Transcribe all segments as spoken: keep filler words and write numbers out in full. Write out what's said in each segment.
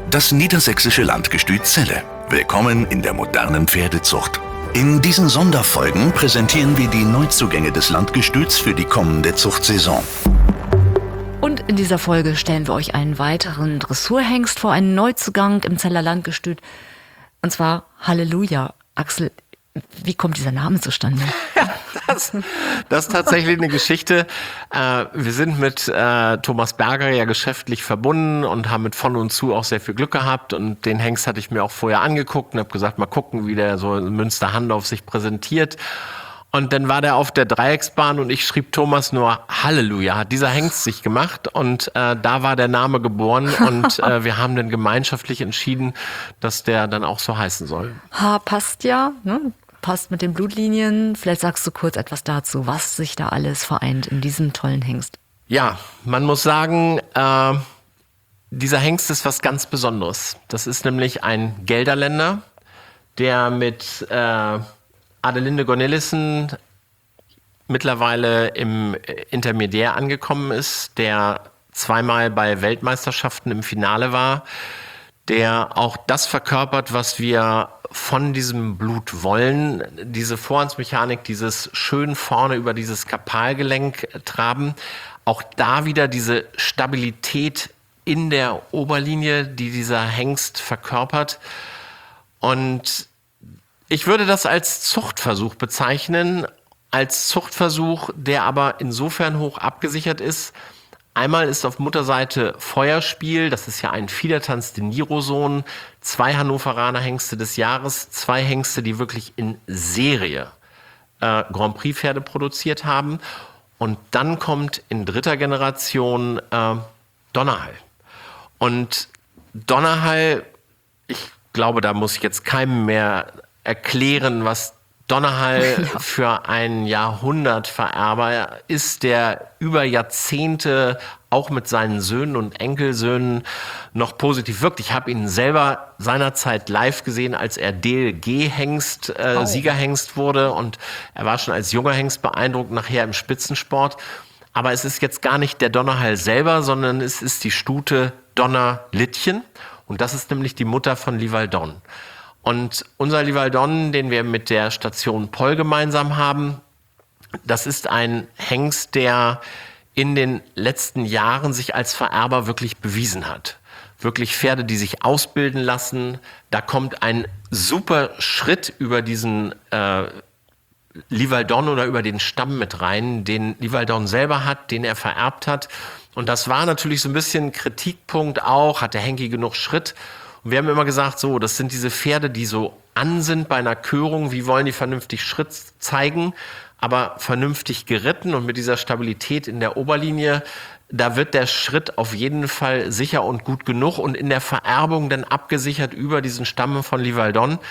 Das niedersächsische Landgestüt Celle. Willkommen in der modernen Pferdezucht. In diesen Sonderfolgen präsentieren wir die Neuzugänge des Landgestüts für die kommende Zuchtsaison. Und in dieser Folge stellen wir euch einen weiteren Dressurhengst vor, einen Neuzugang im Celler Landgestüt. Und zwar Halleluja. Axel, wie kommt dieser Name zustande? Ja, das, das ist tatsächlich eine Geschichte. Äh, wir sind mit äh, Thomas Berger ja geschäftlich verbunden und haben mit von und zu auch sehr viel Glück gehabt. Und den Hengst hatte ich mir auch vorher angeguckt und habe gesagt, mal gucken, wie der so in Münster-Handorf sich präsentiert. Und dann war der auf der Dreiecksbahn und ich schrieb Thomas nur Halleluja, hat dieser Hengst sich gemacht und äh, da war der Name geboren und äh, wir haben dann gemeinschaftlich entschieden, dass der dann auch so heißen soll. Ha, passt ja, ne? Passt mit den Blutlinien. Vielleicht sagst du kurz etwas dazu, was sich da alles vereint in diesem tollen Hengst. Ja, man muss sagen, äh, dieser Hengst ist was ganz Besonderes. Das ist nämlich ein Gelderländer, der mit äh, Adelinde Cornelissen mittlerweile im Intermediär angekommen ist, der zweimal bei Weltmeisterschaften im Finale war, der auch das verkörpert, was wir von diesem Blut wollen, diese Vorhandsmechanik, dieses schön vorne über dieses Karpalgelenk traben, auch da wieder diese Stabilität in der Oberlinie, die dieser Hengst verkörpert. Und ich würde das als Zuchtversuch bezeichnen, als Zuchtversuch, der aber insofern hoch abgesichert ist. Einmal ist auf Mutterseite Feuerspiel, das ist ja ein Fiedertanz de Nirosohn, zwei Hannoveraner Hengste des Jahres, zwei Hengste, die wirklich in Serie äh, Grand Prix Pferde produziert haben. Und dann kommt in dritter Generation äh, Donnerhall. Und Donnerhall, ich glaube, da muss ich jetzt keinem mehr erklären, was Donnerhall ja. für ein Jahrhundertvererber ist, der über Jahrzehnte auch mit seinen Söhnen und Enkelsöhnen noch positiv wirkt. Ich habe ihn selber seinerzeit live gesehen, als er D L G-Hengst, äh, oh. Siegerhengst wurde, und er war schon als junger Hengst beeindruckt, nachher im Spitzensport. Aber es ist jetzt gar nicht der Donnerhall selber, sondern es ist die Stute Donner-Littchen, und das ist nämlich die Mutter von Livaldon. Und unser Livaldon, den wir mit der Station Poll gemeinsam haben, das ist ein Hengst, der in den letzten Jahren sich als Vererber wirklich bewiesen hat. Wirklich Pferde, die sich ausbilden lassen. Da kommt ein super Schritt über diesen äh, Livaldon oder über den Stamm mit rein, den Livaldon selber hat, den er vererbt hat. Und das war natürlich so ein bisschen Kritikpunkt auch. Hat der Henki genug Schritt? Und wir haben immer gesagt, so, das sind diese Pferde, die so an sind bei einer Körung. Wie wollen die vernünftig Schritt zeigen, aber vernünftig geritten und mit dieser Stabilität in der Oberlinie, da wird der Schritt auf jeden Fall sicher und gut genug und in der Vererbung dann abgesichert über diesen Stamm von Livaldon.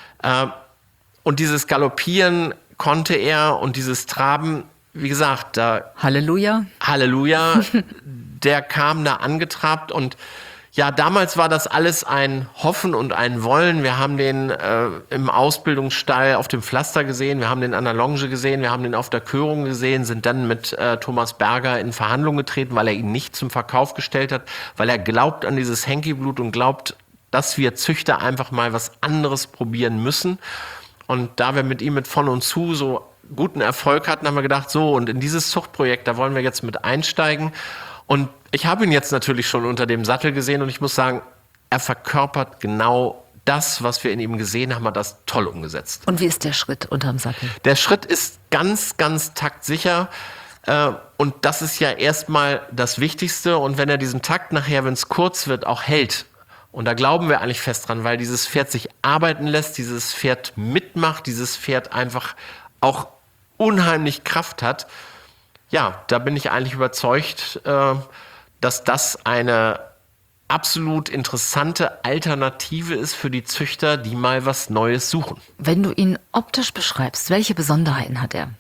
Und dieses Galoppieren konnte er und dieses Traben, wie gesagt, da... Halleluja. Halleluja, der kam da angetrabt und ja, damals war das alles ein Hoffen und ein Wollen. Wir haben den äh, im Ausbildungsstall auf dem Pflaster gesehen, wir haben den an der Longe gesehen, wir haben den auf der Körung gesehen, sind dann mit äh, Thomas Berger in Verhandlungen getreten, weil er ihn nicht zum Verkauf gestellt hat, weil er glaubt an dieses Henki-Blut und glaubt, dass wir Züchter einfach mal was anderes probieren müssen. Und da wir mit ihm mit von und zu so guten Erfolg hatten, haben wir gedacht, so, und in dieses Zuchtprojekt, da wollen wir jetzt mit einsteigen. Und ich habe ihn jetzt natürlich schon unter dem Sattel gesehen und ich muss sagen, er verkörpert genau das, was wir in ihm gesehen haben, hat das toll umgesetzt. Und wie ist der Schritt unterm Sattel? Der Schritt ist ganz, ganz taktsicher äh, und das ist ja erstmal das Wichtigste. Und wenn er diesen Takt nachher, wenn es kurz wird, auch hält, und da glauben wir eigentlich fest dran, weil dieses Pferd sich arbeiten lässt, dieses Pferd mitmacht, dieses Pferd einfach auch unheimlich Kraft hat, ja, da bin ich eigentlich überzeugt, äh, dass das eine absolut interessante Alternative ist für die Züchter, die mal was Neues suchen. Wenn du ihn optisch beschreibst, welche Besonderheiten hat er?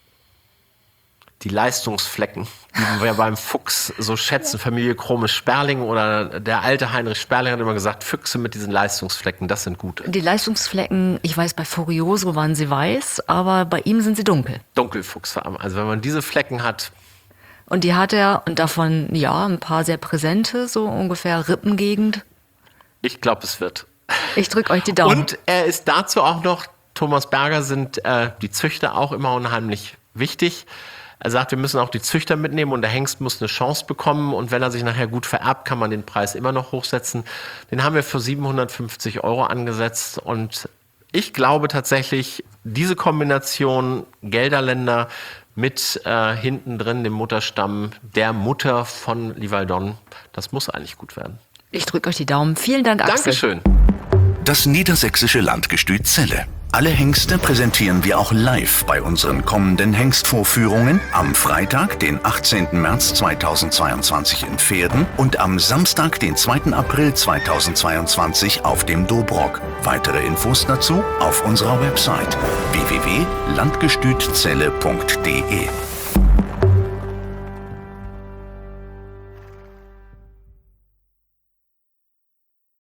Die Leistungsflecken, die wir beim Fuchs so schätzen. Familie Kromes-Sperling oder der alte Heinrich Sperling hat immer gesagt, Füchse mit diesen Leistungsflecken, das sind gute. Die Leistungsflecken, ich weiß, bei Furioso waren sie weiß, aber bei ihm sind sie dunkel. Dunkelfuchsfarben. Also wenn man diese Flecken hat. Und die hat er, und davon, ja, ein paar sehr präsente, so ungefähr Rippengegend. Ich glaube, es wird. Ich drücke euch die Daumen. Und er ist dazu auch noch, Thomas Berger, sind äh, die Züchter auch immer unheimlich wichtig. Er sagt, wir müssen auch die Züchter mitnehmen und der Hengst muss eine Chance bekommen. Und wenn er sich nachher gut vererbt, kann man den Preis immer noch hochsetzen. Den haben wir für siebenhundertfünfzig Euro angesetzt. Und ich glaube tatsächlich, diese Kombination Gelderländer mit äh, hinten drin dem Mutterstamm der Mutter von Livaldon, das muss eigentlich gut werden. Ich drücke euch die Daumen. Vielen Dank, Axel. Dankeschön. Das niedersächsische Landgestüt Celle. Alle Hengste präsentieren wir auch live bei unseren kommenden Hengstvorführungen am Freitag, den achtzehnten März zweitausendzweiundzwanzig in Pferden und am Samstag, den zweiten April zweitausendzweiundzwanzig auf dem Dobrock. Weitere Infos dazu auf unserer Website w w w punkt landgestützelle punkt d e.